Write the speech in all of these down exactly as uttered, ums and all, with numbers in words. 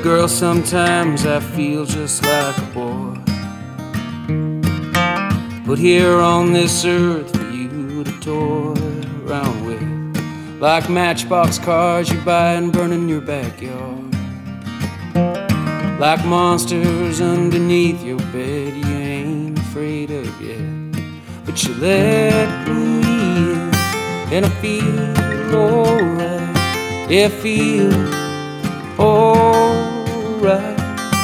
girl, sometimes I feel just like a boy, put here on this earth for you to toy around with, like matchbox cars you buy and burn in your backyard, like monsters underneath your bed you ain't afraid of yet, but you let me in, and I feel alright. Yeah, I feel alright.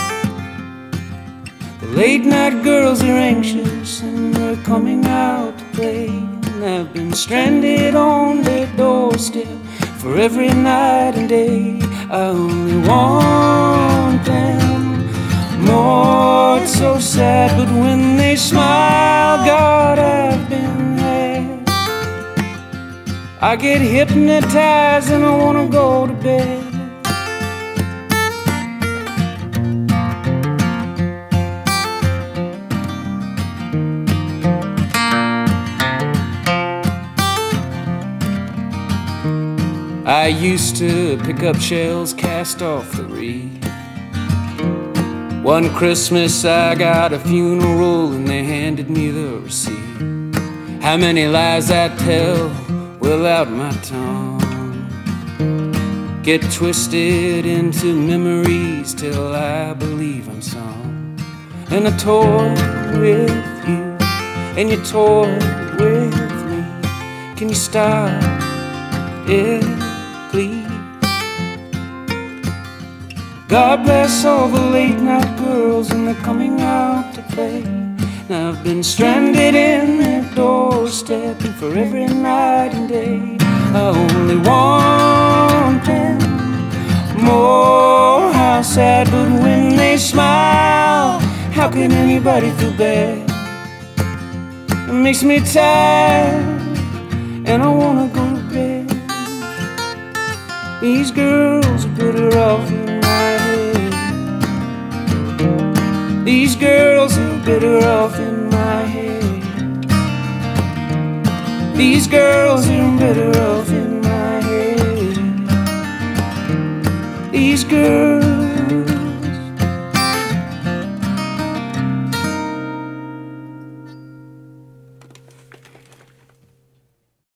The late night girls are anxious and they're coming out to play, and I've been stranded on their doorstep for every night and day. I only want them more. It's so sad, but when they smile, God, I've been there. I get hypnotized and I wanna go to bed. I used to pick up shells cast off the reef. One Christmas I got a funeral and they handed me the receipt. How many lies I tell without my tongue get twisted into memories till I believe I'm sung. And I toy with you and you toy with me. Can you stop it, please? God bless all the late night girls and they're coming out to play. Now I've been stranded in their doorstep for every night and day. I only want them more. How sad, but when they smile, how can anybody feel bad? It makes me tired and I wanna go to bed. These girls are better off in my head. These girls are better off in my head. These girls are better off in my head. These girls